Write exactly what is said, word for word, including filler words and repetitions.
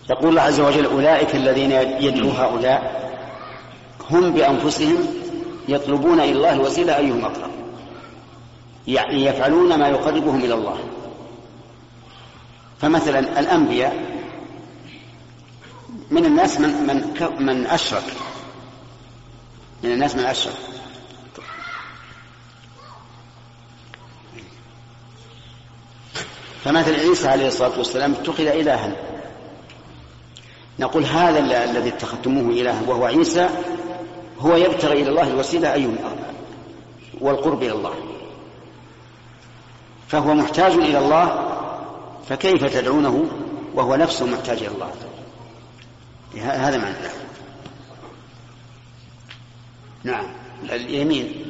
يقول الله عز وجل أولئك الذين يدعو هؤلاء هم بأنفسهم يطلبون إلى الله الوسيلة أيهم أقرب، يعني يفعلون ما يقربهم إلى الله. فمثلا الأنبياء من الناس من, من, من أشرك من الناس من أشرك فمثل عيسى عليه الصلاة والسلام اتخذ إلها، نقول هذا الذي اتخذتموه إلها وهو عيسى هو يبتغي إلى الله الوسيلة أيهم والقرب إلى الله، فهو محتاج إلى الله، فكيف تدعونه وهو نفسه محتاج إلى الله؟ هذا معنى. نعم اليمين.